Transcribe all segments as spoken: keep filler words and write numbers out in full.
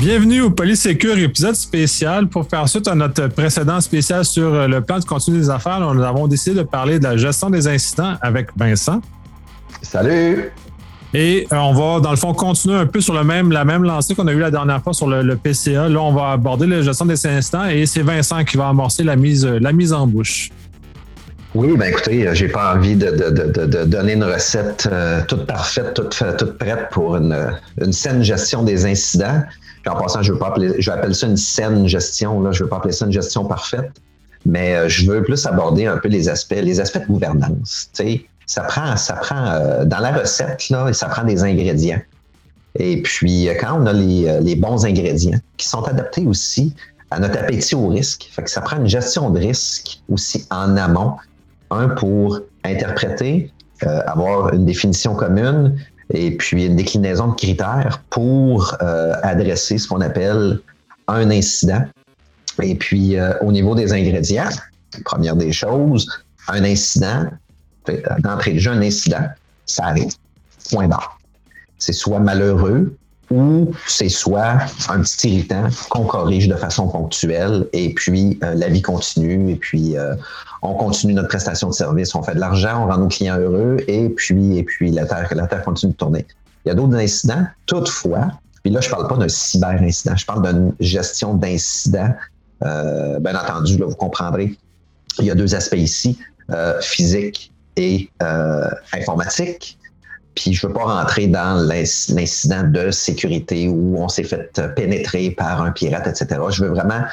Bienvenue au Polysécure, épisode spécial. Pour faire suite à notre précédent spécial sur le plan de continu des affaires, nous avons décidé de parler de la gestion des incidents avec Vincent. Salut! Et euh, on va, dans le fond, continuer un peu sur le même, la même lancée qu'on a eue la dernière fois sur le, le P C A. Là, on va aborder la gestion des incidents et c'est Vincent qui va amorcer la mise, la mise en bouche. Oui, ben écoutez, j'ai pas envie de, de, de, de donner une recette euh, toute parfaite, toute, toute prête pour une, une saine gestion des incidents. Puis en passant, je veux pas appeler, je vais appeler ça une saine gestion, là, je veux pas appeler ça une gestion parfaite, mais euh, je veux plus aborder un peu les aspects, les aspects de gouvernance. Tu sais, ça prend, ça prend euh, dans la recette, là, ça prend des ingrédients. Et puis, quand on a les, les bons ingrédients qui sont adaptés aussi à notre appétit au risque, fait que ça prend une gestion de risque aussi en amont. Un, pour interpréter, euh, avoir une définition commune et puis une déclinaison de critères pour euh, adresser ce qu'on appelle un incident. Et puis, euh, au niveau des ingrédients, première des choses, un incident, d'entrée de jeu, un incident, ça arrive. Point barre. C'est soit malheureux ou c'est soit un petit irritant qu'on corrige de façon ponctuelle et puis euh, la vie continue et puis euh, on continue notre prestation de service, on fait de l'argent, on rend nos clients heureux et puis, et puis la Terre, la Terre continue de tourner. Il y a d'autres incidents, toutefois, puis là je parle pas d'un cyber-incident, je parle d'une gestion d'incidents. Euh, bien entendu, là, vous comprendrez, il y a deux aspects ici, euh, physique et euh, informatique. Puis je ne veux pas rentrer dans l'incident de sécurité où on s'est fait pénétrer par un pirate, et cetera. Je veux vraiment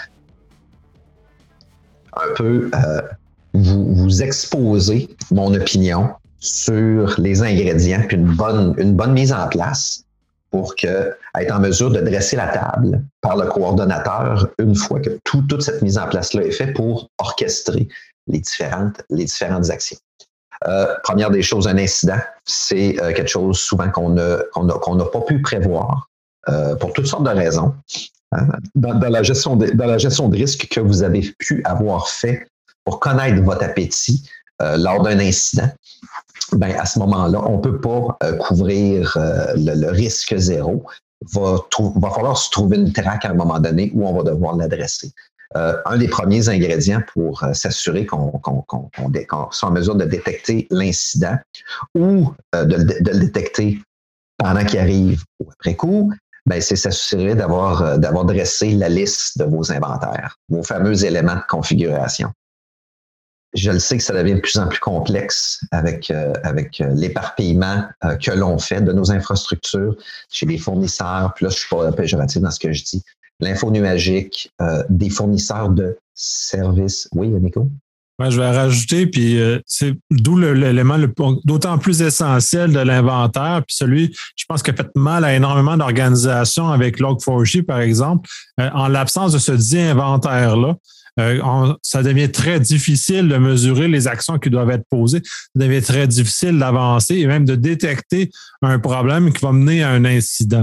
un peu euh, vous, vous exposer mon opinion sur les ingrédients puis une bonne, une bonne mise en place pour que, être en mesure de dresser la table par le coordonnateur une fois que tout, toute cette mise en place-là est faite pour orchestrer les différentes, les différentes actions. Euh, première des choses, un incident, c'est euh, quelque chose souvent qu'on n'a qu'on a, qu'on n'a pas pu prévoir euh, pour toutes sortes de raisons. Hein? Dans, dans, la gestion de, dans la gestion de risque que vous avez pu avoir fait pour connaître votre appétit euh, lors d'un incident, ben, à ce moment-là, on ne peut pas euh, couvrir euh, le, le risque zéro. Va, trou- va falloir se trouver une traque à un moment donné où on va devoir l'adresser. Euh, un des premiers ingrédients pour euh, s'assurer qu'on, qu'on, qu'on, qu'on, qu'on soit en mesure de détecter l'incident ou euh, de, de le détecter pendant qu'il arrive ou après coup, ben, c'est s'assurer d'avoir, euh, d'avoir dressé la liste de vos inventaires, vos fameux éléments de configuration. Je le sais que ça devient de plus en plus complexe avec, euh, avec euh, l'éparpillement euh, que l'on fait de nos infrastructures chez les fournisseurs. Puis là, je ne suis pas péjoratif dans ce que je dis. L'info nuagique, euh, des fournisseurs de services. Oui, Nico? Ouais, je vais rajouter, puis euh, c'est d'où le, l'élément le, d'autant plus essentiel de l'inventaire, puis celui, je pense, qui a fait mal à énormément d'organisations avec log four j, par exemple. Euh, en l'absence de ce dit inventaire-là, euh, on, ça devient très difficile de mesurer les actions qui doivent être posées. Ça devient très difficile d'avancer et même de détecter un problème qui va mener à un incident.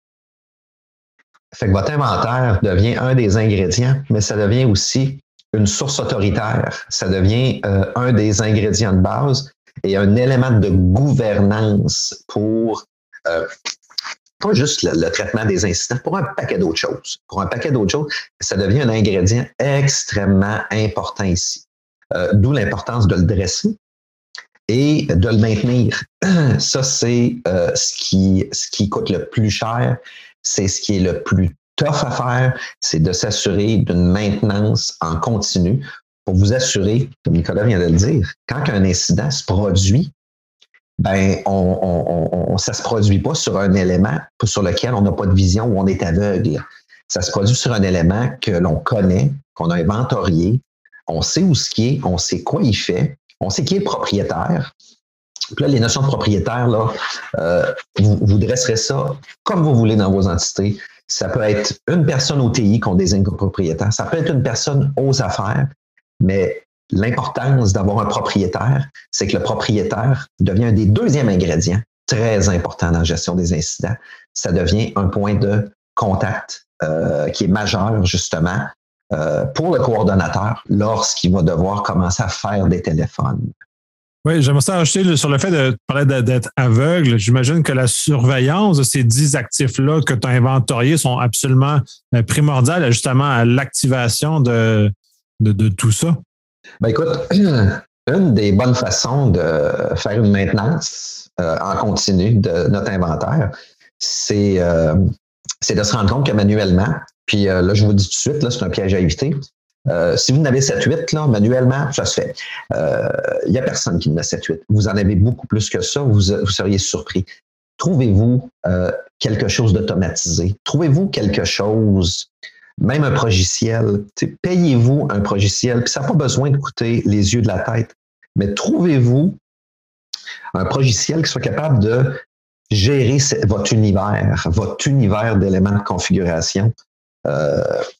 Fait que votre inventaire devient un des ingrédients, mais ça devient aussi une source autoritaire. Ça devient euh, un des ingrédients de base et un élément de gouvernance pour euh, pas juste le, le traitement des incidents, pour un paquet d'autres choses. Pour un paquet d'autres choses, ça devient un ingrédient extrêmement important ici. Euh, d'où l'importance de le dresser et de le maintenir. Ça, c'est euh, ce qui, ce qui coûte le plus cher. C'est ce qui est le plus tough à faire, c'est de s'assurer d'une maintenance en continu pour vous assurer, comme Nicolas vient de le dire, quand un incident se produit, ben on, on, on, ça ne se produit pas sur un élément sur lequel on n'a pas de vision ou on est aveugle. Ça se produit sur un élément que l'on connaît, qu'on a inventorié, on sait où ce qui est, on sait quoi il fait, on sait qui est le propriétaire. Puis là, les notions de propriétaire, là, euh, vous, vous dresserez ça comme vous voulez dans vos entités. Ça peut être une personne au T I qu'on désigne comme propriétaire. Ça peut être une personne aux affaires, mais l'importance d'avoir un propriétaire, c'est que le propriétaire devient un des deuxièmes ingrédients très importants dans la gestion des incidents. Ça devient un point de contact euh, qui est majeur, justement, euh, pour le coordonnateur lorsqu'il va devoir commencer à faire des téléphones. Oui, j'aimerais ça ajouter sur le fait de parler d'être aveugle. J'imagine que la surveillance de ces dix actifs-là que tu as inventoriés sont absolument primordiales justement à l'activation de, de, de tout ça. Ben écoute, une des bonnes façons de faire une maintenance euh, en continu de notre inventaire, c'est, euh, c'est de se rendre compte que manuellement, puis euh, là, je vous dis tout de suite, là, c'est un piège à éviter. Euh, si vous en avez sept huit, là, manuellement, ça se fait. Il euh, n'y a personne qui en a sept huit. Vous en avez beaucoup plus que ça, vous, vous seriez surpris. Trouvez-vous euh, quelque chose d'automatisé. Trouvez-vous quelque chose, même un progiciel. Payez-vous un progiciel, puis ça n'a pas besoin de coûter les yeux de la tête. Mais trouvez-vous un progiciel qui soit capable de gérer votre univers, votre univers d'éléments de configuration. Euh,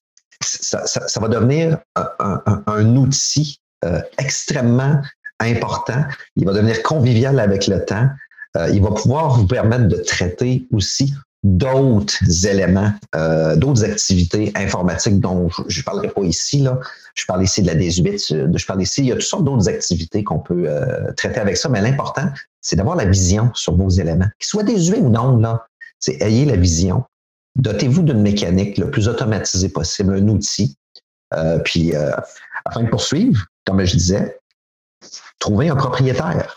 Ça, ça, ça va devenir un, un, un outil euh, extrêmement important. Il va devenir convivial avec le temps. Euh, il va pouvoir vous permettre de traiter aussi d'autres éléments, euh, d'autres activités informatiques dont je ne parlerai pas ici. Là. Je parle ici de la désuétude, je parle ici, il y a toutes sortes d'autres activités qu'on peut euh, traiter avec ça, mais l'important, c'est d'avoir la vision sur vos éléments. Qu'ils soient désuets ou non, là, c'est ayez la vision. Dotez-vous d'une mécanique le plus automatisée possible, un outil. Euh, puis, euh, afin de poursuivre, comme je disais, trouvez un propriétaire.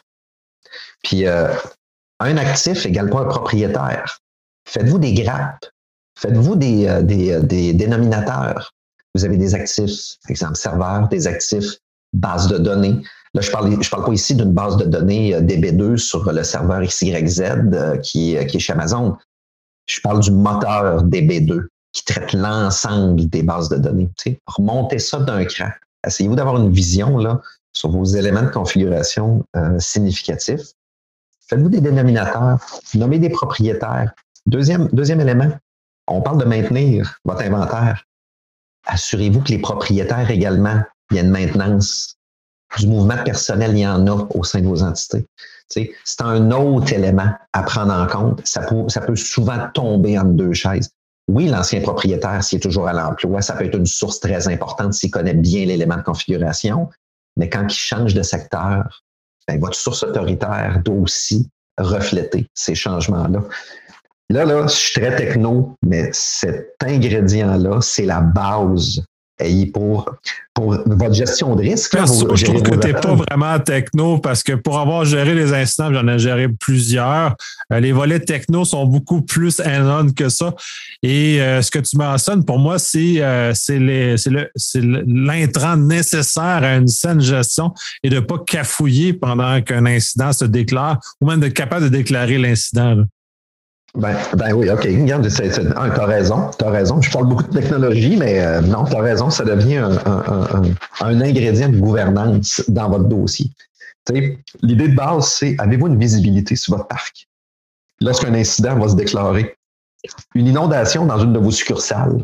Puis, euh, un actif égale pas un propriétaire. Faites-vous des grappes. Faites-vous des, euh, des, euh, des dénominateurs. Vous avez des actifs, par exemple, serveurs, des actifs, base de données. Là, je parle, je parle pas ici d'une base de données euh, D B deux sur le serveur X Y Z euh, qui, euh, qui est chez Amazon. Je parle du moteur D B deux qui traite l'ensemble des bases de données. Tu sais, remontez ça d'un cran. Essayez-vous d'avoir une vision là, sur vos éléments de configuration euh, significatifs. Faites-vous des dénominateurs, nommez des propriétaires. Deuxième, deuxième élément, on parle de maintenir votre inventaire. Assurez-vous que les propriétaires également, il y a une maintenance. Du mouvement personnel, il y en a au sein de vos entités. Tu sais, c'est un autre élément à prendre en compte. Ça peut, ça peut souvent tomber entre deux chaises. Oui, l'ancien propriétaire, s'il est toujours à l'emploi, ça peut être une source très importante s'il connaît bien l'élément de configuration. Mais quand il change de secteur, ben, votre source autoritaire doit aussi refléter ces changements-là. Là, là, je suis très techno, mais cet ingrédient-là, c'est la base. Et pour, pour votre gestion de risque. Perso, là, je trouve que tu n'es pas vraiment techno parce que pour avoir géré les incidents, j'en ai géré plusieurs, euh, les volets techno sont beaucoup plus hands-on que ça. Et euh, ce que tu mentionnes, pour moi, c'est, euh, c'est, les, c'est, le, c'est l'intrant nécessaire à une saine gestion et de ne pas cafouiller pendant qu'un incident se déclare ou même d'être capable de déclarer l'incident. Là. Ben, ben oui, OK. Regarde, c'est, c'est, un, t'as raison, t'as raison. Je parle beaucoup de technologie, mais euh, non, t'as raison, ça devient un, un, un, un ingrédient de gouvernance dans votre dossier. T'sais, l'idée de base, c'est avez-vous une visibilité sur votre parc? Lorsqu'un incident va se déclarer, une inondation dans une de vos succursales,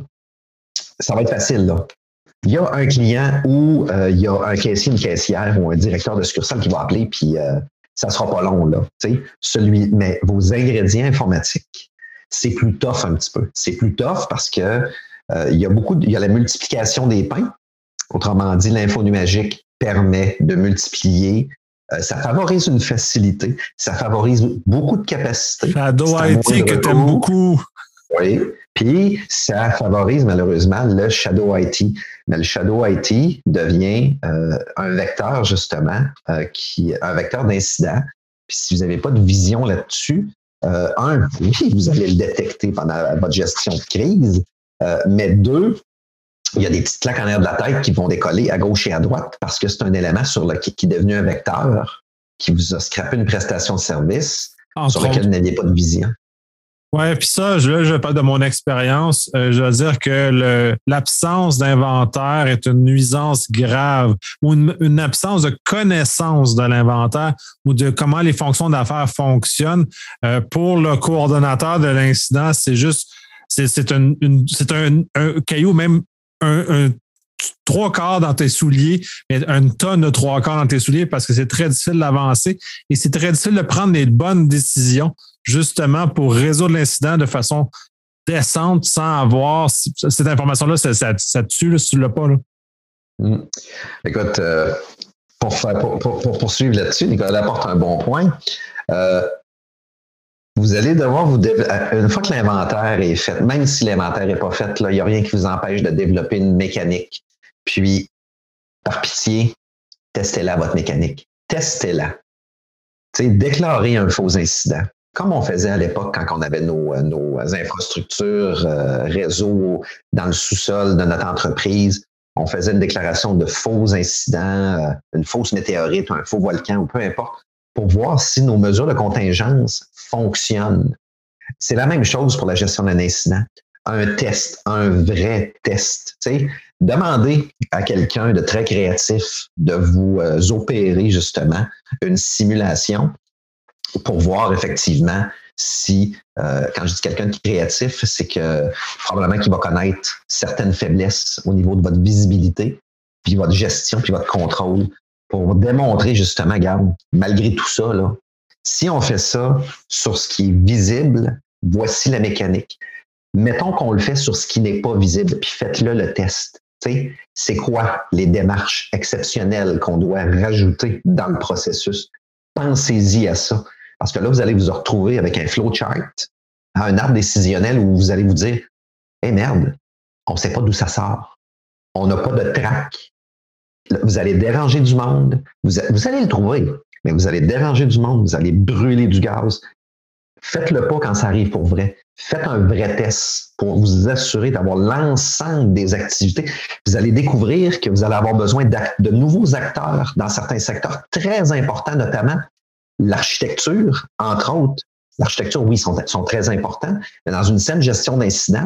ça va être facile, là. Il y a un client ou euh, il y a un caissier, une caissière ou un directeur de succursale qui va appeler, puis euh, ça sera pas long, là. Tu sais, celui, mais vos ingrédients informatiques, c'est plus tough un petit peu. C'est plus tough parce que euh, il y a beaucoup, de, il y a la multiplication des pains. Autrement dit, l'info nuagique permet de multiplier. Euh, ça favorise une facilité. Ça favorise beaucoup de capacités. Shadow I T que tu aimes beaucoup. Oui. Puis, ça favorise malheureusement le Shadow I T. Mais le Shadow I T devient euh, un vecteur, justement, euh, qui un vecteur d'incident. Puis, si vous n'avez pas de vision là-dessus, euh, un, oui, vous allez le détecter pendant votre gestion de crise. Euh, mais deux, il y a des petites claques en l'air de la tête qui vont décoller à gauche et à droite parce que c'est un élément sur le, qui, qui est devenu un vecteur qui vous a scrappé une prestation de service Entre sur laquelle vous n'aviez pas de vision. Oui, puis ça, je, là, je parle de mon expérience. Euh, je veux dire que le, l'absence d'inventaire est une nuisance grave ou une, une absence de connaissance de l'inventaire ou de comment les fonctions d'affaires fonctionnent. Euh, pour le coordonnateur de l'incident, c'est juste, c'est, c'est, une, une, c'est un, un caillou, même un, un trois quarts dans tes souliers, mais une tonne de trois quarts dans tes souliers parce que c'est très difficile d'avancer et c'est très difficile de prendre les bonnes décisions justement pour résoudre l'incident de façon décente sans avoir cette information-là, ça, ça, ça tue là, si tu ne l'as pas. Là. Mmh. Écoute, euh, pour, faire, pour, pour, pour poursuivre là-dessus, Nicolas apporte un bon point. Euh, vous allez devoir vous développer, une fois que l'inventaire est fait, même si l'inventaire n'est pas fait, il n'y a rien qui vous empêche de développer une mécanique. Puis, par pitié, testez-la, votre mécanique. Testez-la. Tu sais, déclarez un faux incident. Comme on faisait à l'époque quand on avait nos, nos infrastructures, euh, réseaux dans le sous-sol de notre entreprise, on faisait une déclaration de faux incidents, euh, une fausse météorite, un faux volcan, ou peu importe, pour voir si nos mesures de contingence fonctionnent. C'est la même chose pour la gestion d'un incident. Un test, un vrai test. Tu sais, demandez à quelqu'un de très créatif de vous euh, opérer justement une simulation pour voir effectivement si, euh, quand je dis quelqu'un de créatif, c'est que probablement qu'il va connaître certaines faiblesses au niveau de votre visibilité, puis votre gestion, puis votre contrôle, pour démontrer justement, regarde, malgré tout ça, là, si on fait ça sur ce qui est visible, voici la mécanique. Mettons qu'on le fait sur ce qui n'est pas visible, puis faites-le le test. Tu sais, c'est quoi les démarches exceptionnelles qu'on doit rajouter dans le processus? Pensez-y à ça. Parce que là, vous allez vous retrouver avec un flowchart, un arbre décisionnel où vous allez vous dire « Eh merde, on ne sait pas d'où ça sort. On n'a pas de track. » Vous allez déranger du monde. Vous, vous allez le trouver, mais vous allez déranger du monde. Vous allez brûler du gaz. Faites-le pas quand ça arrive pour vrai. Faites un vrai test pour vous assurer d'avoir l'ensemble des activités. Vous allez découvrir que vous allez avoir besoin de nouveaux acteurs dans certains secteurs très importants, notamment l'architecture, entre autres. L'architecture, oui, sont, sont très importants, mais dans une saine gestion d'incidents,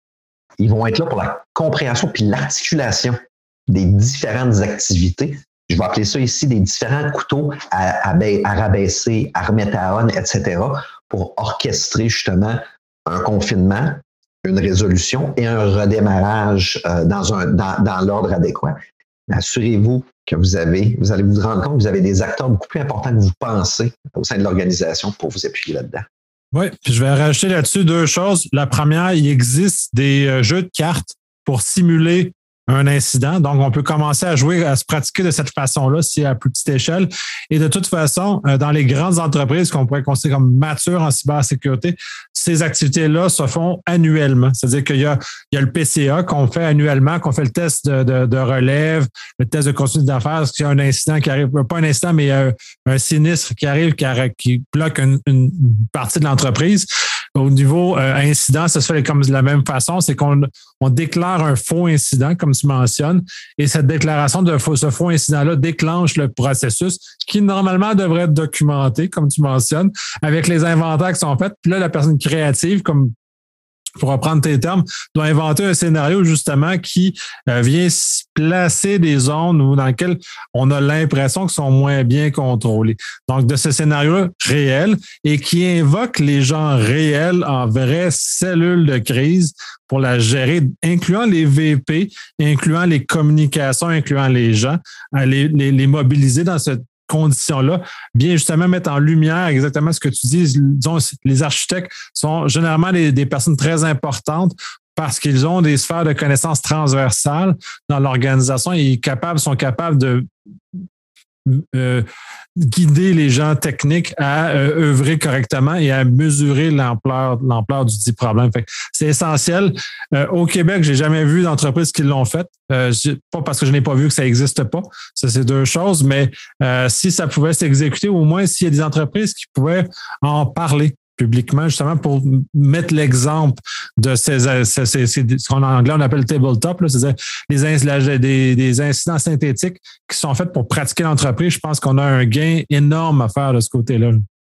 ils vont être là pour la compréhension puis l'articulation des différentes activités. Je vais appeler ça ici des différents couteaux à, à, à rabaisser, à remettre à on, et cetera, pour orchestrer justement un confinement, une résolution et un redémarrage euh, dans, un, dans, dans l'ordre adéquat. Assurez-vous que vous avez, vous allez vous rendre compte que vous avez des acteurs beaucoup plus importants que vous pensez au sein de l'organisation pour vous appuyer là-dedans. Oui, puis je vais rajouter là-dessus deux choses. La première, il existe des jeux de cartes pour simuler un incident. Donc, on peut commencer à jouer, à se pratiquer de cette façon-là, si à plus petite échelle. Et de toute façon, dans les grandes entreprises qu'on pourrait considérer comme matures en cybersécurité, ces activités-là se font annuellement. C'est-à-dire qu'il y a, il y a le P C A qu'on fait annuellement, qu'on fait le test de, de, de relève, le test de continuité d'affaires, parce qu'il y a un incident qui arrive, pas un incident, mais un, un sinistre qui arrive, qui, qui bloque une, une partie de l'entreprise. Au niveau euh, incident, ça se fait comme de la même façon, c'est qu'on on déclare un faux incident, comme tu mentionnes, et cette déclaration de faux, ce faux incident-là déclenche le processus qui normalement devrait être documenté, comme tu mentionnes, avec les inventaires qui sont faits. Puis là, la personne créative, comme pour reprendre tes termes, doit inventer un scénario justement qui euh, vient placer des zones où, dans lesquelles on a l'impression qu'elles sont moins bien contrôlées. Donc, de ce scénario réel et qui invoque les gens réels en vraies cellules de crise pour la gérer, incluant les V P, incluant les communications, incluant les gens, les, les, les mobiliser dans cette conditions-là, bien justement mettre en lumière exactement ce que tu dis. Disons, les architectes sont généralement des, des personnes très importantes parce qu'ils ont des sphères de connaissances transversales dans l'organisation et capables, sont capables de euh, guider les gens techniques à euh, œuvrer correctement et à mesurer l'ampleur, l'ampleur du dit problème. Fait que c'est essentiel. Euh, au Québec, j'ai jamais vu d'entreprises qui l'ont fait. Euh, pas parce que je n'ai pas vu que ça n'existe pas. Ça, c'est deux choses. Mais euh, si ça pouvait s'exécuter, au moins s'il y a des entreprises qui pouvaient en parler publiquement, justement, pour mettre l'exemple de ces, ces, ces, ces ce qu'en anglais on appelle tabletop, là, c'est-à-dire les, des, des incidents synthétiques qui sont faits pour pratiquer l'entreprise. Je pense qu'on a un gain énorme à faire de ce côté-là.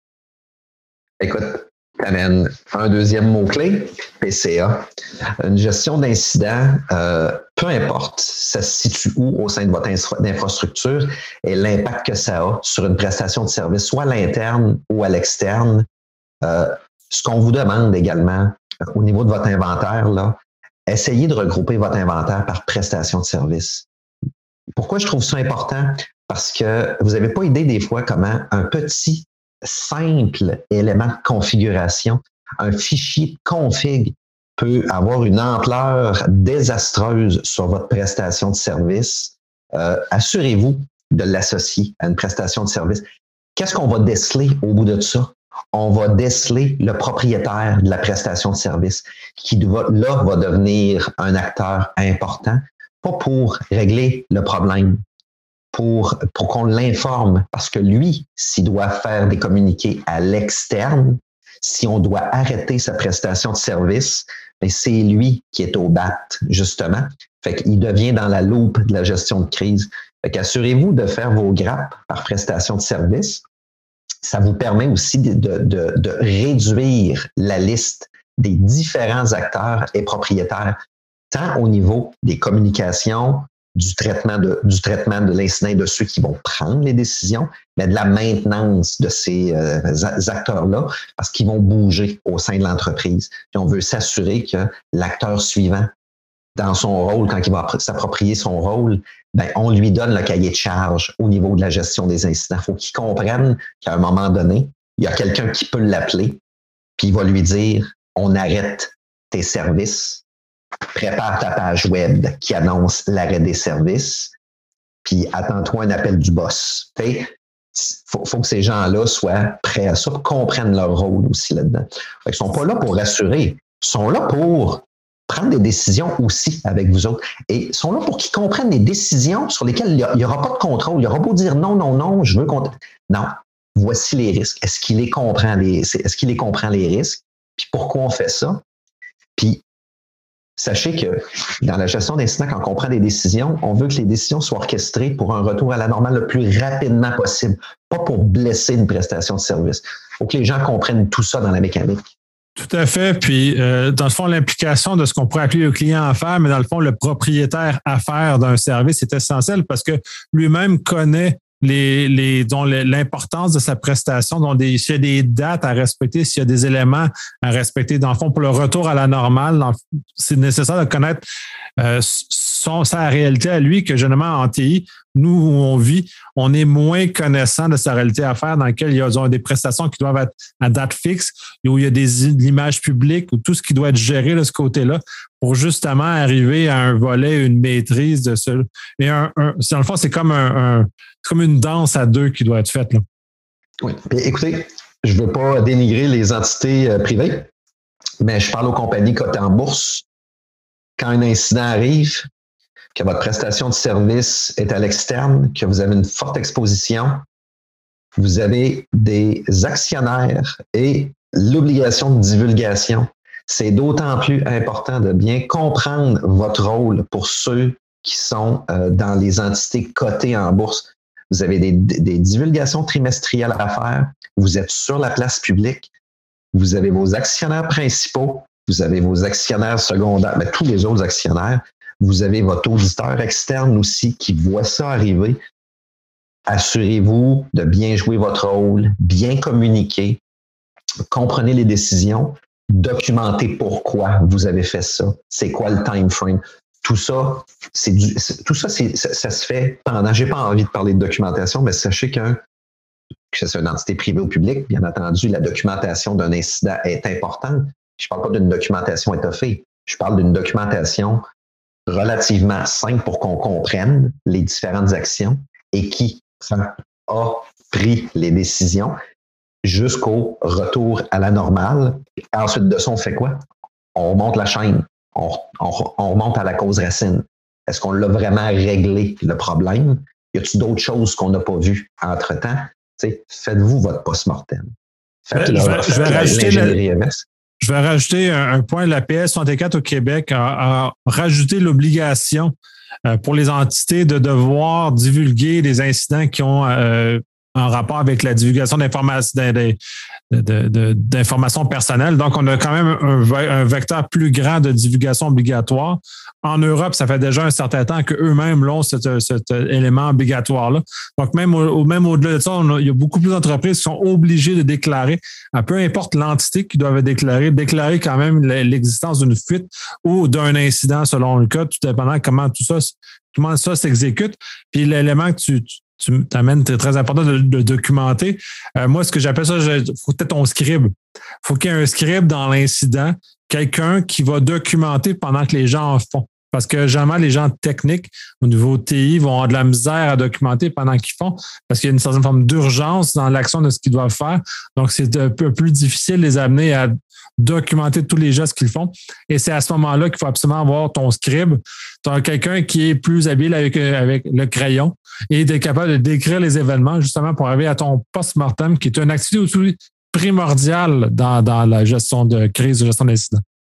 Écoute, tu amènes un deuxième mot-clé, P C A. Une gestion d'incident, euh, peu importe, ça se situe où au sein de votre infrastructure et l'impact que ça a sur une prestation de service, soit à l'interne ou à l'externe. Euh, ce qu'on vous demande également euh, au niveau de votre inventaire, là, essayez de regrouper votre inventaire par prestation de service. Pourquoi je trouve ça important? Parce que vous n'avez pas idée des fois comment un petit, simple élément de configuration, un fichier config peut avoir une ampleur désastreuse sur votre prestation de service. Euh, assurez-vous de l'associer à une prestation de service. Qu'est-ce qu'on va déceler au bout de ça? On va déceler le propriétaire de la prestation de service qui va, là va devenir un acteur important, pas pour régler le problème, pour, pour qu'on l'informe, parce que lui, s'il doit faire des communiqués à l'externe, si on doit arrêter sa prestation de service, bien, c'est lui qui est au bat, justement. Fait qu'il devient dans la loupe de la gestion de crise. Fait qu'assurez-vous de faire vos grappes par prestation de service. Ça vous permet aussi de, de, de réduire la liste des différents acteurs et propriétaires, tant au niveau des communications, du traitement de, du traitement de l'incident de ceux qui vont prendre les décisions, mais de la maintenance de ces euh, acteurs-là, parce qu'ils vont bouger au sein de l'entreprise. Puis on veut s'assurer que l'acteur suivant, dans son rôle, quand il va s'approprier son rôle, ben, on lui donne le cahier de charge au niveau de la gestion des incidents. Il faut qu'il comprenne qu'à un moment donné, il y a quelqu'un qui peut l'appeler, puis il va lui dire, on arrête tes services, prépare ta page web qui annonce l'arrêt des services, puis attends-toi un appel du boss. Il faut, faut que ces gens-là soient prêts à ça, comprennent leur rôle aussi là-dedans. Ils ne sont pas là pour rassurer, ils sont là pour prendre des décisions aussi avec vous autres. Et ils sont là pour qu'ils comprennent des décisions sur lesquelles il n'y aura pas de contrôle. Il n'y aura pas dire non, non, non, je veux qu'on... Non, voici les risques. Est-ce qu'il les comprend, les... Est-ce qu'il les comprend les risques? Puis pourquoi on fait ça? Puis sachez que dans la gestion d'incidents, quand on prend des décisions, on veut que les décisions soient orchestrées pour un retour à la normale le plus rapidement possible, pas pour blesser une prestation de service. Il faut que les gens comprennent tout ça dans la mécanique. Tout à fait. Puis, euh, dans le fond, l'implication de ce qu'on pourrait appeler le client affaires, mais dans le fond, le propriétaire affaires d'un service est essentiel parce que lui-même connaît les, les, dont l'importance de sa prestation, dont des, s'il y a des dates à respecter, s'il y a des éléments à respecter. Dans le fond, pour le retour à la normale, dans, c'est nécessaire de connaître euh, son, sa réalité à lui, que généralement en T I, nous, où on vit, on est moins connaissant de sa réalité à faire dans laquelle il y a des prestations qui doivent être à date fixe, où il y a des, de l'image publique, ou tout ce qui doit être géré de ce côté-là, pour justement arriver à un volet, une maîtrise de ce. Et un, un, dans le fond, c'est comme un, un c'est comme une danse à deux qui doit être faite, là. Oui. Puis, écoutez, je ne veux pas dénigrer les entités euh, privées, mais je parle aux compagnies cotées en bourse. Quand un incident arrive, que votre prestation de service est à l'externe, que vous avez une forte exposition, vous avez des actionnaires et l'obligation de divulgation. C'est d'autant plus important de bien comprendre votre rôle pour ceux qui sont euh, dans les entités cotées en bourse. Vous avez des, des divulgations trimestrielles à faire, vous êtes sur la place publique, vous avez vos actionnaires principaux, vous avez vos actionnaires secondaires, mais tous les autres actionnaires. Vous avez votre auditeur externe aussi qui voit ça arriver. Assurez-vous de bien jouer votre rôle, bien communiquer, comprenez les décisions, documentez pourquoi vous avez fait ça, c'est quoi le time frame. Tout ça, c'est du, c'est, tout ça, c'est, ça, ça se fait pendant. J'ai pas envie de parler de documentation, mais sachez qu'un, que c'est une entité privée ou publique, bien entendu, la documentation d'un incident est importante. Je parle pas d'une documentation étoffée, je parle d'une documentation relativement simple pour qu'on comprenne les différentes actions et qui a pris les décisions jusqu'au retour à la normale. Ensuite de ça, on fait quoi? On remonte la chaîne, on, on, on remonte à la cause racine. Est-ce qu'on l'a vraiment réglé, le problème? Y a-t-il d'autres choses qu'on n'a pas vues entre-temps? T'sais, faites-vous votre post-mortem. Faites je, le, vais, faites je, vais rajouter le, M S. je vais rajouter un, un point. La P S soixante-quatre au Québec a, a rajouté l'obligation euh, pour les entités de devoir divulguer des incidents qui ont euh, en rapport avec la divulgation d'informations, de, de, de, d'informations personnelles. Donc, on a quand même un, un vecteur plus grand de divulgation obligatoire. En Europe, ça fait déjà un certain temps qu'eux-mêmes l'ont, cet, cet élément obligatoire-là. Donc, même, au, même au-delà de ça, on a, il y a beaucoup plus d'entreprises qui sont obligées de déclarer, à peu importe l'entité qui doivent déclarer, déclarer quand même l'existence d'une fuite ou d'un incident selon le cas, tout dépendant comment tout ça, comment ça s'exécute. Puis l'élément que tu, tu tu t'amènes, c'est très important de, de documenter. Euh, moi, ce que j'appelle ça, il faut peut-être ton scribe. Il faut qu'il y ait un scribe dans l'incident, quelqu'un qui va documenter pendant que les gens en font. parce que généralement, les gens techniques au niveau T I vont avoir de la misère à documenter pendant qu'ils font, parce qu'il y a une certaine forme d'urgence dans l'action de ce qu'ils doivent faire. Donc, c'est un peu plus difficile de les amener à documenter tous les gestes qu'ils font. Et c'est à ce moment-là qu'il faut absolument avoir ton scribe. Tu as quelqu'un qui est plus habile avec, avec le crayon et d'être capable de décrire les événements justement pour arriver à ton post-mortem, qui est une activité aussi primordiale dans, dans la gestion de crise, de gestion d'incident.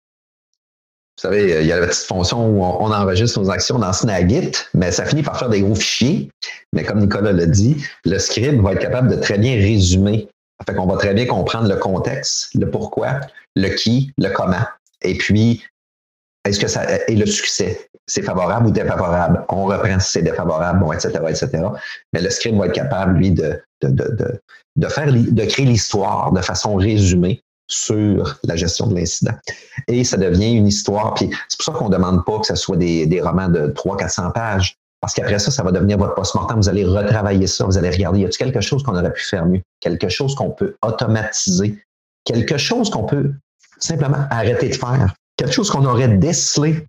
Vous savez, il y a la petite fonction où on enregistre nos actions dans Snagit, mais ça finit par faire des gros fichiers. Mais comme Nicolas l'a dit, le scribe va être capable de très bien résumer. Fait qu'on va très bien comprendre le contexte, le pourquoi, le qui, le comment. Et puis, est-ce que ça et le succès, c'est favorable ou défavorable? On reprend si c'est défavorable, bon, et cetera, et cetera. Mais le scribe va être capable, lui, de, de, de, de, de faire, de créer l'histoire de façon résumée sur la gestion de l'incident. Et ça devient une histoire. Puis c'est pour ça qu'on ne demande pas que ce soit des, des romans de trois cents à quatre cents pages. Parce qu'après ça, ça va devenir votre post-mortem. Vous allez retravailler ça. Vous allez regarder, y a-t-il quelque chose qu'on aurait pu faire mieux? Quelque chose qu'on peut automatiser? Quelque chose qu'on peut simplement arrêter de faire? Quelque chose qu'on aurait décelé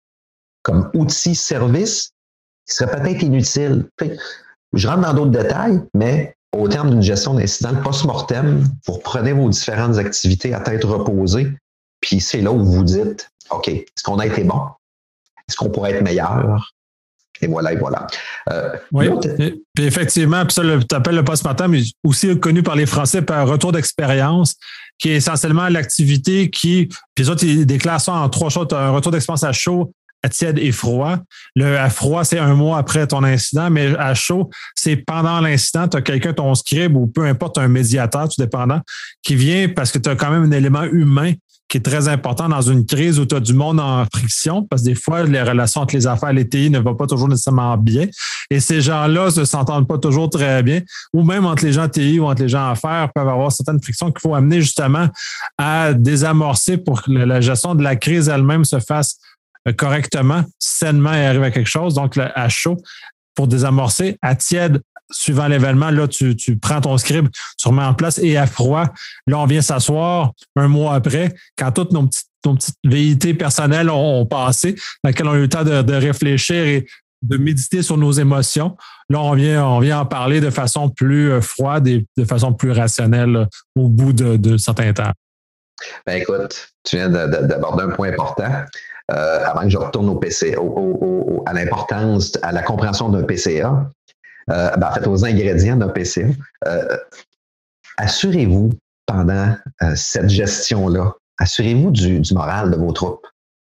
comme outil, service, qui serait peut-être inutile. Je rentre dans d'autres détails, mais au terme d'une gestion d'incident, le post-mortem, vous reprenez vos différentes activités à tête reposée, puis c'est là où vous dites, OK, est-ce qu'on a été bon? Est-ce qu'on pourrait être meilleur? Et voilà, et voilà. Euh, oui, puis effectivement, puis ça, tu appelles le post-mortem, aussi connu par les Français par retour d'expérience, qui est essentiellement l'activité qui, puis les autres, ils déclarent ça en trois choses. Tu as un retour d'expérience à chaud, à tiède et froid. Le à froid, c'est un mois après ton incident, mais à chaud, c'est pendant l'incident. Tu as quelqu'un, ton scribe ou peu importe, un médiateur, tout dépendant, qui vient parce que tu as quand même un élément humain qui est très important dans une crise où tu as du monde en friction, parce que des fois, les relations entre les affaires et les T I ne vont pas toujours nécessairement bien. Et ces gens-là ne s'entendent pas toujours très bien, ou même entre les gens T I ou entre les gens affaires peuvent avoir certaines frictions qu'il faut amener justement à désamorcer pour que la gestion de la crise elle-même se fasse correctement, sainement et arrive à quelque chose. Donc, à chaud, pour désamorcer, à tiède, suivant l'événement, là, tu, tu prends ton scribe, tu remets en place, et à froid, là, on vient s'asseoir un mois après, quand toutes nos petites, nos petites velléités personnelles ont, ont passé, dans lesquelles on a eu le temps de, de réfléchir et de méditer sur nos émotions. Là, on vient, on vient en parler de façon plus froide et de façon plus rationnelle au bout de, de certains temps. Ben écoute, tu viens d'aborder un point important. Euh, avant que je retourne au P C A, au, au, au, à l'importance, à la compréhension d'un P C A, euh, ben en fait, aux ingrédients d'un P C A, euh, assurez-vous pendant euh, cette gestion-là, assurez-vous du, du moral de vos troupes.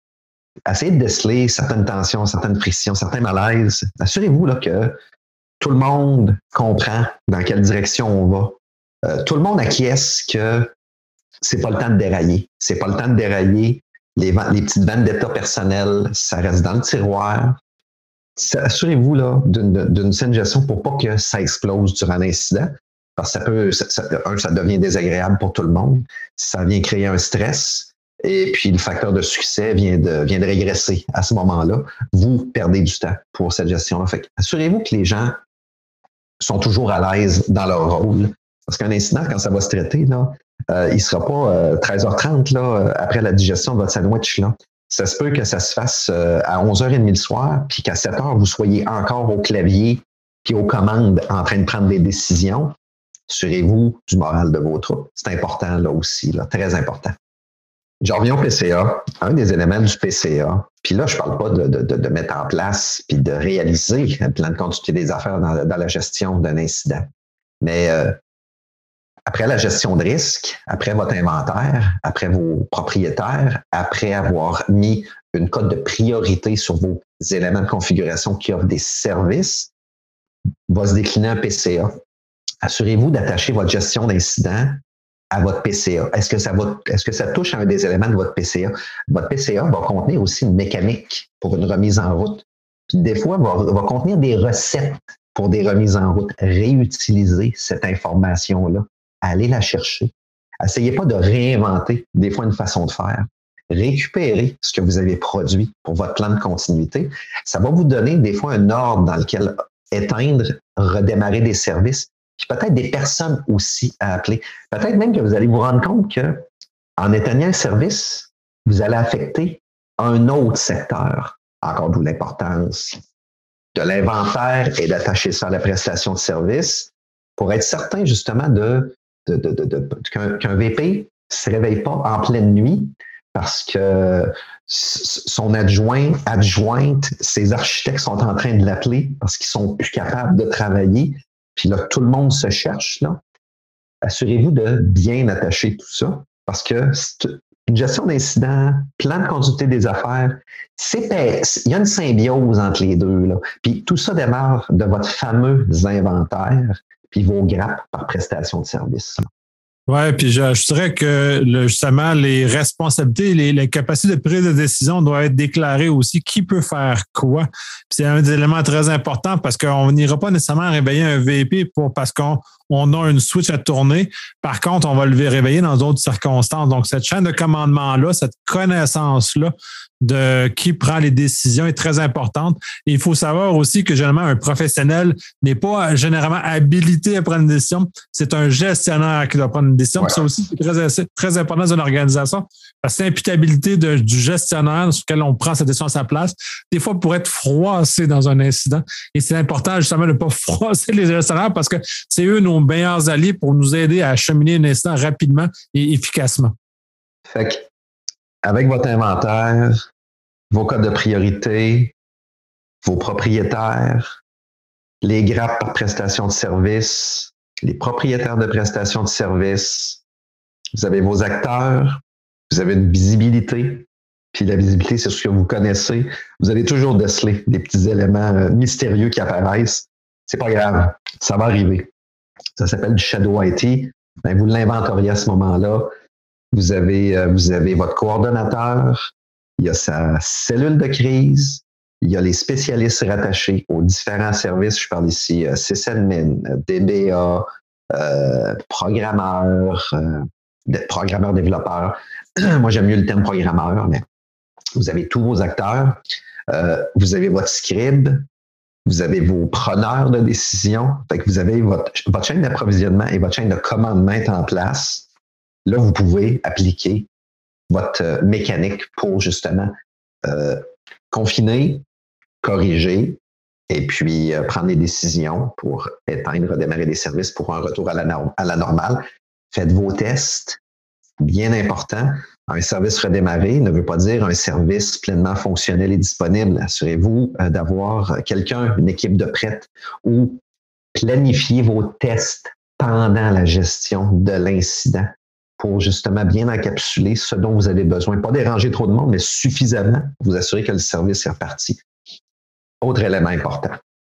Essayez de déceler certaines tensions, certaines frictions, certains malaises. Assurez-vous là, que tout le monde comprend dans quelle direction on va. Euh, tout le monde acquiesce que c'est pas le temps de dérailler. C'est pas le temps de dérailler. Les, les petites vannes d'état personnel, ça reste dans le tiroir. Assurez-vous là, d'une, d'une saine gestion pour pas que ça explose durant l'incident. Parce que ça peut, ça, ça, un, ça devient désagréable pour tout le monde. Ça vient créer un stress. Et puis, le facteur de succès vient de, vient de régresser à ce moment-là. Vous perdez du temps pour cette gestion-là. Fait assurez-vous que les gens sont toujours à l'aise dans leur rôle. Parce qu'un incident, quand ça va se traiter, là, euh, il ne sera pas euh, treize heures trente là, après la digestion de votre sandwich. Là. Ça se peut que ça se fasse euh, à onze heures trente le soir, puis qu'à sept heures, vous soyez encore au clavier puis aux commandes en train de prendre des décisions. Assurez-vous du moral de vos troupes. C'est important là aussi, là, très important. Je reviens au P C A. Un des éléments du P C A, puis là, je ne parle pas de, de, de mettre en place puis de réaliser un plan de continuité des affaires dans, dans la gestion d'un incident. Mais euh, après la gestion de risque, après votre inventaire, après vos propriétaires, après avoir mis une cote de priorité sur vos éléments de configuration qui offrent des services, va se décliner un P C A. Assurez-vous d'attacher votre gestion d'incident à votre P C A. Est-ce que ça va, est-ce que ça touche à un des éléments de votre P C A? Votre P C A va contenir aussi une mécanique pour une remise en route. Puis des fois, va, va contenir des recettes pour des remises en route. Réutilisez cette information-là. Allez la chercher. Essayez pas de réinventer des fois une façon de faire. Récupérez ce que vous avez produit pour votre plan de continuité. Ça va vous donner des fois un ordre dans lequel éteindre, redémarrer des services, puis peut-être des personnes aussi à appeler. Peut-être même que vous allez vous rendre compte que en éteignant un service, vous allez affecter un autre secteur. Encore d'où l'importance de l'inventaire et d'attacher ça à la prestation de service pour être certain justement de, de, de, de, de qu'un, qu'un V P ne se réveille pas en pleine nuit parce que son adjoint, adjointe, ses architectes sont en train de l'appeler parce qu'ils sont plus capables de travailler. Puis là, tout le monde se cherche. Là. Assurez-vous de bien attacher tout ça parce que c'est une gestion d'incident, plan de conduite des affaires, c'est, il y a une symbiose entre les deux. Là. Puis tout ça démarre de votre fameux inventaire puis vos grappes par prestation de service. Oui, puis j'ajouterais que le, justement, les responsabilités, les, les capacités de prise de décision doivent être déclarées aussi. Qui peut faire quoi? Puis c'est un des éléments très importants parce qu'on n'ira pas nécessairement réveiller un V P pour, parce qu'on on a une switch à tourner. Par contre, on va le réveiller dans d'autres circonstances. Donc, cette chaîne de commandement-là, cette connaissance-là de qui prend les décisions est très importante. Et il faut savoir aussi que généralement, un professionnel n'est pas généralement habilité à prendre une décision. C'est un gestionnaire qui doit prendre une décision. Ouais. C'est aussi très, très important dans une organisation parce que l'imputabilité de, du gestionnaire sur lequel on prend cette décision à sa place, des fois, pourrait être froissé dans un incident. Et c'est important justement de ne pas froisser les gestionnaires parce que c'est eux nos meilleurs alliés pour nous aider à acheminer un incident rapidement et efficacement. Fait que, avec votre inventaire, vos codes de priorité, vos propriétaires, les grappes par prestation de service, les propriétaires de prestation de service, vous avez vos acteurs, vous avez une visibilité, puis la visibilité, c'est ce que vous connaissez. Vous allez toujours déceler des petits éléments mystérieux qui apparaissent. C'est pas grave, ça va arriver. Ça s'appelle du Shadow I T. Ben, vous l'inventoriez à ce moment-là. Vous avez, euh, vous avez votre coordonnateur, il y a sa cellule de crise, il y a les spécialistes rattachés aux différents services. Je parle ici euh, sysadmin, D B A, euh, programmeur, euh, programmeur développeur. Moi, j'aime mieux le terme programmeur, mais vous avez tous vos acteurs. Euh, vous avez votre scribe, vous avez vos preneurs de décision. Fait que vous avez votre, votre chaîne d'approvisionnement et votre chaîne de commandement est en place. Là, vous pouvez appliquer votre euh, mécanique pour justement euh, confiner, corriger et puis euh, prendre des décisions pour éteindre, redémarrer des services pour un retour à la, norm- à la normale. Faites vos tests. Bien important, un service redémarré ne veut pas dire un service pleinement fonctionnel et disponible. Assurez-vous euh, d'avoir quelqu'un, une équipe de prête ou planifiez vos tests pendant la gestion de l'incident pour justement bien encapsuler ce dont vous avez besoin. Pas déranger trop de monde, mais suffisamment pour vous assurer que le service est reparti. Autre élément important.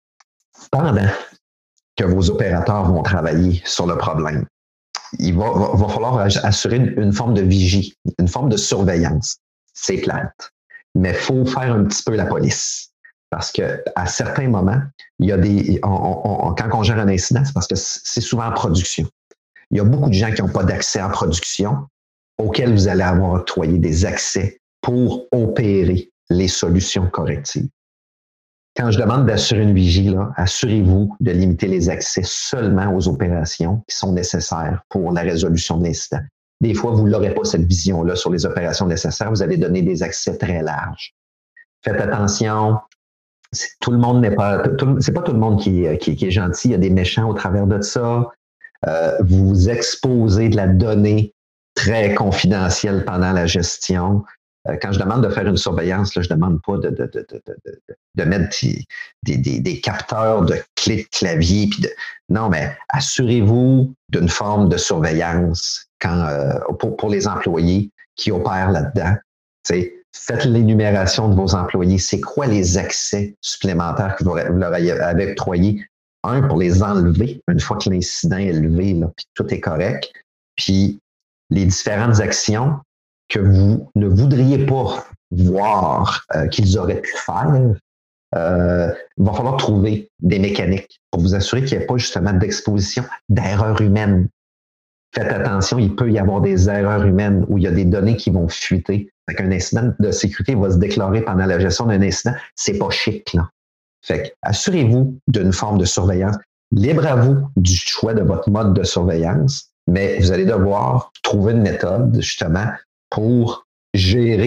Pendant que vos opérateurs vont travailler sur le problème, il va, va, va falloir assurer une, une forme de vigie, une forme de surveillance. C'est plate, mais il faut faire un petit peu la police. Parce que à certains moments, il y a des. On, on, quand on gère un incident, c'est parce que c'est souvent en production. Il y a beaucoup de gens qui n'ont pas d'accès en production, auxquels vous allez avoir octroyé des accès pour opérer les solutions correctives. Quand je demande d'assurer une vigie, là, assurez-vous de limiter les accès seulement aux opérations qui sont nécessaires pour la résolution de l'incident. Des fois, vous n'aurez pas cette vision-là sur les opérations nécessaires. Vous allez donner des accès très larges. Faites attention. Tout le monde n'est pas, tout, c'est pas tout le monde qui, qui, qui est gentil. Il y a des méchants au travers de ça. Euh, vous exposez de la donnée très confidentielle pendant la gestion. Euh, quand je demande de faire une surveillance, là, je ne demande pas de, de, de, de, de, de mettre des, des, des capteurs de clés de clavier. Puis de... Non, mais assurez-vous d'une forme de surveillance quand, euh, pour, pour les employés qui opèrent là-dedans. T'sais, faites l'énumération de vos employés. C'est quoi les accès supplémentaires que vous leur avez octroyés? Un, pour les enlever une fois que l'incident est levé, là, puis tout est correct. Puis les différentes actions que vous ne voudriez pas voir euh, qu'ils auraient pu faire, euh, il va falloir trouver des mécaniques pour vous assurer qu'il n'y ait pas justement d'exposition d'erreurs humaines. Faites attention, il peut y avoir des erreurs humaines où il y a des données qui vont fuiter. Fait qu'un incident de sécurité va se déclarer pendant la gestion d'un incident. C'est pas chic, là. Fait que, assurez-vous d'une forme de surveillance. Libre à vous du choix de votre mode de surveillance, mais vous allez devoir trouver une méthode, justement, pour gérer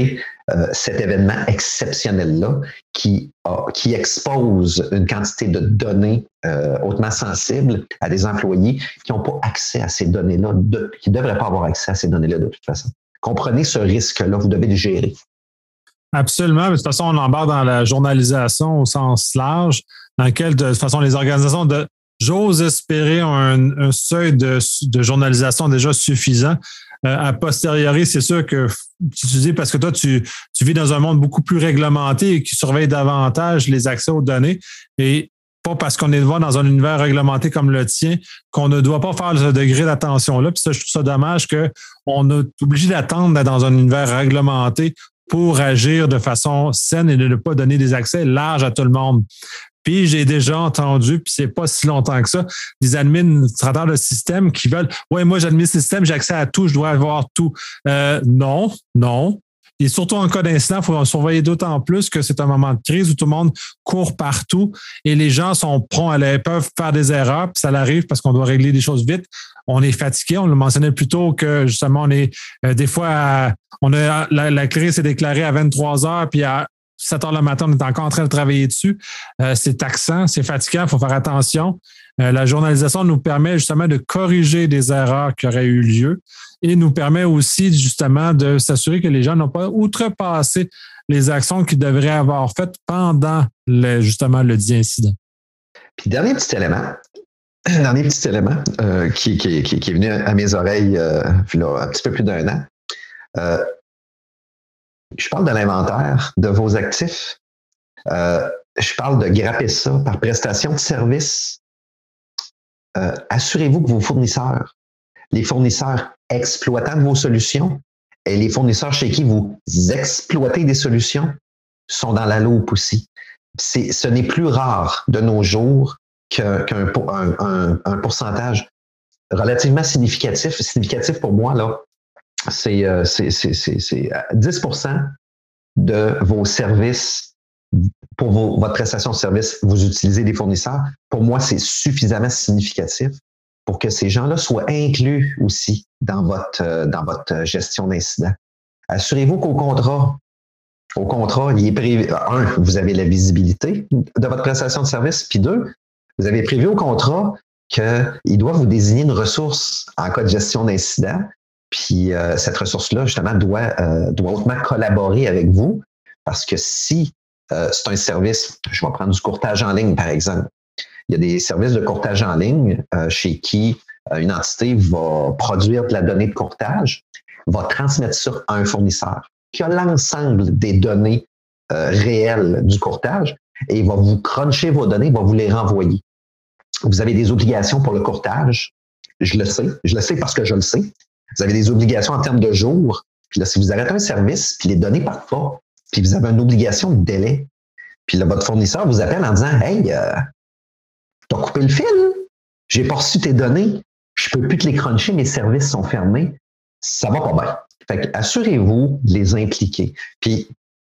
euh, cet événement exceptionnel-là qui, a, qui expose une quantité de données euh, hautement sensibles à des employés qui n'ont pas accès à ces données-là, de, qui ne devraient pas avoir accès à ces données-là de toute façon. Comprenez ce risque-là, vous devez le gérer. Absolument. De toute façon, on embarque dans la journalisation au sens large, dans lequel, de toute façon, les organisations de j'ose espérer un, un seuil de, de journalisation déjà suffisant. Euh, a posteriori, c'est sûr que tu dis parce que toi, tu, tu vis dans un monde beaucoup plus réglementé et qui surveille davantage les accès aux données. Et pas parce qu'on est dans un univers réglementé comme le tien qu'on ne doit pas faire ce degré d'attention-là. Puis ça, je trouve ça dommage qu'on est obligé d'attendre d'être dans un univers réglementé pour agir de façon saine et de ne pas donner des accès larges à tout le monde. Puis j'ai déjà entendu, puis c'est pas si longtemps que ça, des administrateurs de système qui veulent « Ouais, moi j'administre le système, j'ai accès à tout, je dois avoir tout. Euh, » Non, non. Et surtout en cas d'incident, il faut surveiller d'autant plus que c'est un moment de crise où tout le monde court partout et les gens sont prompts à l'air, peuvent faire des erreurs, puis ça l'arrive parce qu'on doit régler des choses vite. On est fatigué, on le mentionnait plus tôt que justement, on est euh, des fois, à, on a la, la crise est déclarée à vingt-trois heures, puis à sept heures le matin, on est encore en train de travailler dessus. Euh, c'est taxant, c'est fatigant, il faut faire attention. Euh, la journalisation nous permet justement de corriger des erreurs qui auraient eu lieu et nous permet aussi justement de s'assurer que les gens n'ont pas outrepassé les actions qu'ils devraient avoir faites pendant le, justement le dit incident. Puis dernier petit élément, dernier petit élément euh, qui, qui, qui, qui est venu à mes oreilles euh, là, un petit peu plus d'un an. Euh, je parle de l'inventaire de vos actifs. Euh, je parle de grapper ça par prestation de service. Euh, assurez-vous que vos fournisseurs, les fournisseurs exploitants de vos solutions et les fournisseurs chez qui vous exploitez des solutions sont dans la loupe aussi. C'est, ce n'est plus rare de nos jours qu'un, qu'un un, un, un pourcentage relativement significatif, significatif pour moi, là, c'est, euh, c'est, c'est, c'est, c'est dix pour cent de vos services, pour vos, votre prestation de service, vous utilisez des fournisseurs. Pour moi, c'est suffisamment significatif pour que ces gens-là soient inclus aussi dans votre, euh, dans votre gestion d'incident. Assurez-vous qu'au contrat, au contrat, il est prévu, un, vous avez la visibilité de votre prestation de service, puis deux, vous avez prévu au contrat qu'il doit vous désigner une ressource en cas de gestion d'incident. Puis euh, cette ressource-là, justement, doit, euh, doit hautement collaborer avec vous parce que si euh, c'est un service, je vais prendre du courtage en ligne, par exemple. Il y a des services de courtage en ligne euh, chez qui euh, une entité va produire de la donnée de courtage, va transmettre ça à un fournisseur qui a l'ensemble des données euh, réelles du courtage et il va vous cruncher vos données, il va vous les renvoyer. Vous avez des obligations pour le courtage, je le sais, je le sais parce que je le sais. Vous avez des obligations en termes de jours. Puis là, si vous arrêtez un service, puis les données ne partent pas, puis vous avez une obligation de délai, puis là, votre fournisseur vous appelle en disant « Hey, euh, t'as coupé le fil, j'ai pas reçu tes données, je peux plus te les cruncher, mes services sont fermés. » Ça va pas bien. Fait que assurez-vous de les impliquer. Puis,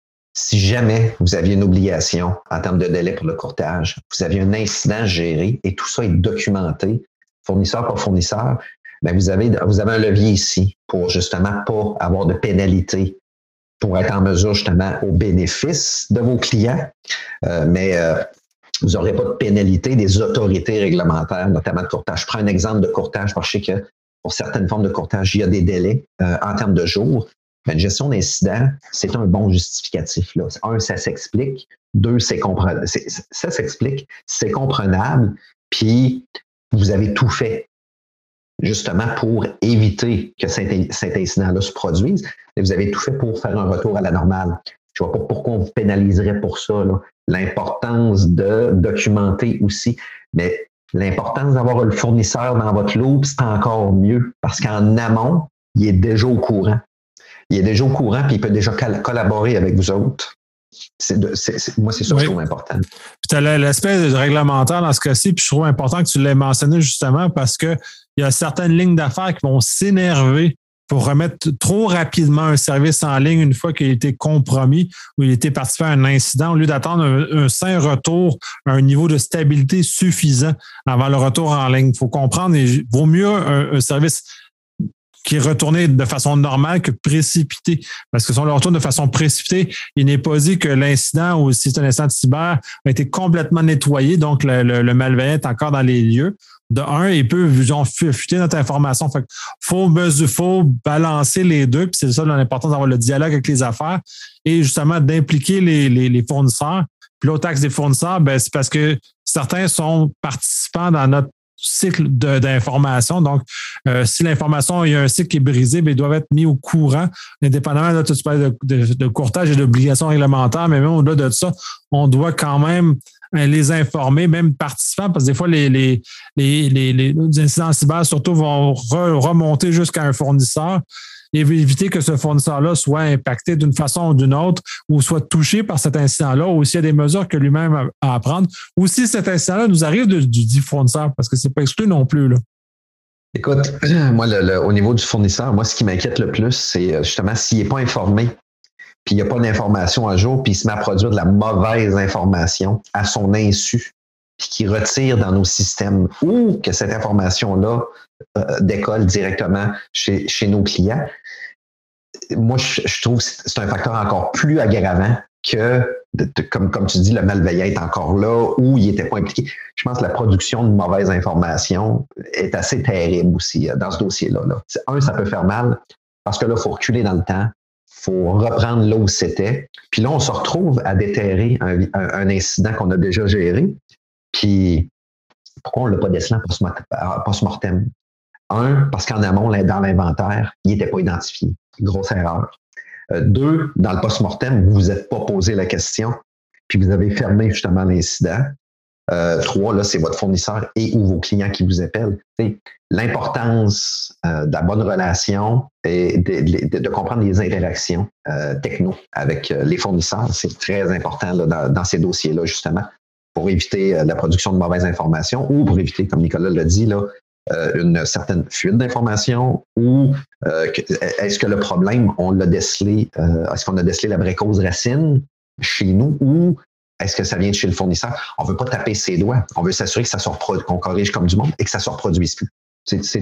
si jamais vous aviez une obligation en termes de délai pour le courtage, vous aviez un incident géré et tout ça est documenté, fournisseur par fournisseur, bien, vous avez, vous avez un levier ici pour justement pas avoir de pénalité, pour être en mesure justement au bénéfice de vos clients, euh, mais euh, vous n'aurez pas de pénalité des autorités réglementaires, notamment de courtage. Je prends un exemple de courtage parce que je sais que pour certaines formes de courtage, il y a des délais euh, en termes de jours. Mais une gestion d'incident, c'est un bon justificatif. Là. Un, ça s'explique. Deux, c'est comprenable. C'est, ça s'explique, c'est comprenable. Puis, vous avez tout fait justement pour éviter que cet, cet incident-là se produise. Et vous avez tout fait pour faire un retour à la normale. Je ne vois pas pourquoi on vous pénaliserait pour ça. Là. L'importance de documenter aussi. Mais l'importance d'avoir le fournisseur dans votre loupe, c'est encore mieux parce qu'en amont, il est déjà au courant. Il est déjà au courant puis il peut déjà collaborer avec vous autres. C'est de, c'est, c'est, moi, c'est ça que oui. Je trouve important. Puis tu as l'aspect réglementaire dans ce cas-ci, puis je trouve important que tu l'aies mentionné justement parce qu'il y a certaines lignes d'affaires qui vont s'énerver pour remettre trop rapidement un service en ligne une fois qu'il a été compromis ou il a été participé à un incident, au lieu d'attendre un, un sain retour à un niveau de stabilité suffisant avant le retour en ligne. Il faut comprendre, il vaut mieux un, un service qui est retourné de façon normale que précipitée. Parce que si on le retourne de façon précipitée, il n'est pas dit que l'incident ou si c'est un incident de cyber a été complètement nettoyé, donc le, le, le malveillant est encore dans les lieux. De un, il peut fuiter notre information. Fait faut mesurer, faut balancer les deux, puis c'est ça l'importance d'avoir le dialogue avec les affaires et justement d'impliquer les, les, les fournisseurs. Puis l'autre axe des fournisseurs, ben, c'est parce que certains sont participants dans notre cycle de, d'information. Donc, euh, si l'information, il y a un cycle qui est brisé, bien, ils doivent être mis au courant, indépendamment de, de, de, de courtage et d'obligations réglementaires, mais même au-delà de ça, on doit quand même les informer, même participants, parce que des fois, les, les, les, les, les incidents cyber, surtout, vont re, remonter jusqu'à un fournisseur et éviter que ce fournisseur-là soit impacté d'une façon ou d'une autre ou soit touché par cet incident-là ou s'il y a des mesures que lui-même a à prendre ou si cet incident-là nous arrive de, du dit fournisseur, parce que c'est pas exclu non plus, là. Écoute, moi, le, le, au niveau du fournisseur, moi, ce qui m'inquiète le plus, c'est justement s'il n'est pas informé, puis il n'y a pas d'information à jour, puis il se met à produire de la mauvaise information à son insu, puis qu'il retire dans nos systèmes ou que cette information-là euh, décolle directement chez, chez nos clients. Moi, je, je trouve que c'est un facteur encore plus aggravant que, de, de, comme, comme tu dis, le malveillant est encore là ou il n'était pas impliqué. Je pense que la production de mauvaise information est assez terrible aussi dans ce dossier-là. Là. Un, ça peut faire mal parce que là, il faut reculer dans le temps. Il faut reprendre là où c'était. Puis là, on se retrouve à déterrer un, un, un incident qu'on a déjà géré. Puis, pourquoi on ne l'a pas décelé en post-mortem? Un, parce qu'en amont, dans l'inventaire, il n'était pas identifié. Grosse erreur. Euh, deux, dans le post-mortem, vous ne vous êtes pas posé la question, puis vous avez fermé justement l'incident. Euh, trois, là, c'est votre fournisseur et ou vos clients qui vous appellent. T'sais, l'importance euh, de la bonne relation et de, de, de comprendre les interactions euh, techno avec euh, les fournisseurs, c'est très important là, dans, dans ces dossiers-là, justement, pour éviter euh, la production de mauvaises informations ou pour éviter, comme Nicolas l'a dit, là, euh, une certaine fuite d'informations ou euh, que, est-ce que le problème, on l'a décelé, euh, est-ce qu'on a décelé la vraie cause racine chez nous ou est-ce que ça vient de chez le fournisseur? On ne veut pas taper ses doigts. On veut s'assurer que ça se reproduise, qu'on corrige comme du monde et que ça ne se reproduise plus. C'est, c'est,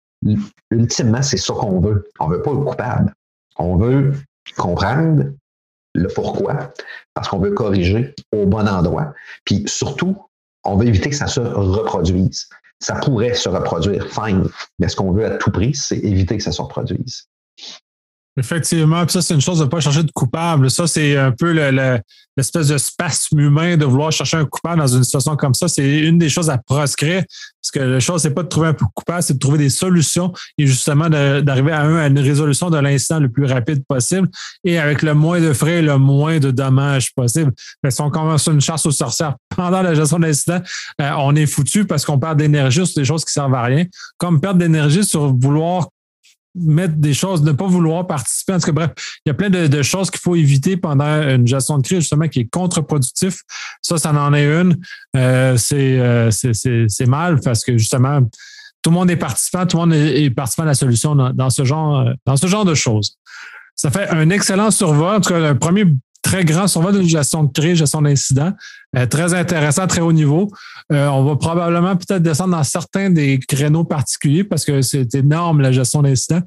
ultimement, c'est ça qu'on veut. On ne veut pas le coupable. On veut comprendre le pourquoi, parce qu'on veut corriger au bon endroit. Puis surtout, on veut éviter que ça se reproduise. Ça pourrait se reproduire, fine. Mais ce qu'on veut à tout prix, c'est éviter que ça se reproduise. Effectivement, puis ça, c'est une chose de ne pas chercher de coupable. Ça, c'est un peu le, le, l'espèce de spasme humain de vouloir chercher un coupable dans une situation comme ça. C'est une des choses à proscrire, parce que la chose, c'est pas de trouver un coupable, c'est de trouver des solutions et justement de, d'arriver à, un, à une résolution de l'incident le plus rapide possible et avec le moins de frais et le moins de dommages possible. Mais si on commence une chasse aux sorcières pendant la gestion d'incident, euh, on est foutu parce qu'on perd d'énergie sur des choses qui servent à rien, comme perdre d'énergie sur vouloir mettre des choses, ne pas vouloir participer. En tout cas, bref, il y a plein de, de choses qu'il faut éviter pendant une gestion de crise, justement, qui est contre-productif. Ça, ça en est une. Euh, c'est, euh, c'est, c'est, c'est mal parce que, justement, tout le monde est participant, tout le monde est, est participant à la solution dans, dans, ce genre, dans ce genre de choses. Ça fait un excellent survol. En tout cas, le premier très grand survol de gestion de crise, gestion d'incident. Euh, très intéressant, très haut niveau. Euh, on va probablement peut-être descendre dans certains des créneaux particuliers parce que c'est énorme la gestion d'incident.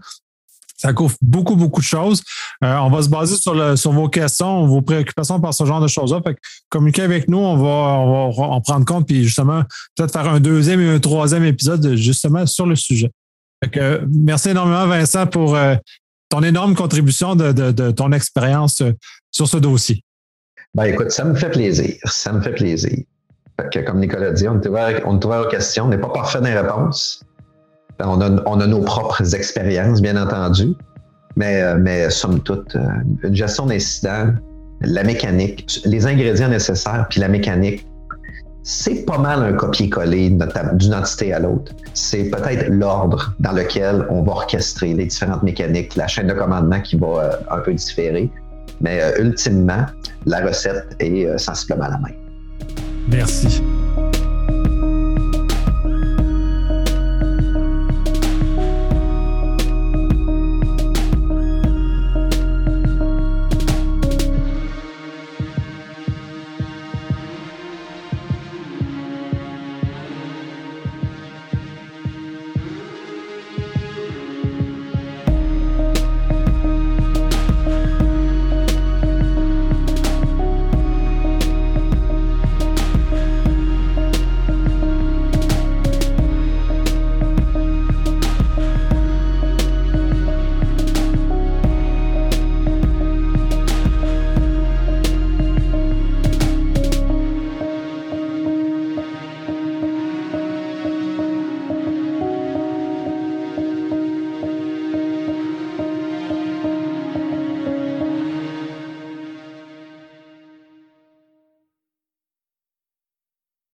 Ça couvre beaucoup, beaucoup de choses. Euh, on va se baser sur, le, sur vos questions, vos préoccupations par ce genre de choses-là. Fait que communiquez avec nous, on va, on va en prendre compte puis justement peut-être faire un deuxième et un troisième épisode justement sur le sujet. Fait que, merci énormément, Vincent, pour euh, ton énorme contribution de, de, de ton expérience euh, sur ce dossier. Ben écoute, ça me fait plaisir. Ça me fait plaisir. Fait que, comme Nicolas dit, on est ouvert, on est ouvert aux questions. On n'est pas parfait dans les réponses. On a, on a nos propres expériences, bien entendu. Mais, mais somme toute, une gestion d'incident, la mécanique, les ingrédients nécessaires, puis la mécanique, c'est pas mal un copier-coller d'une entité à l'autre. C'est peut-être l'ordre dans lequel on va orchestrer les différentes mécaniques, la chaîne de commandement qui va un peu différer. Mais euh, ultimement, la recette est euh, sensiblement la même. Merci.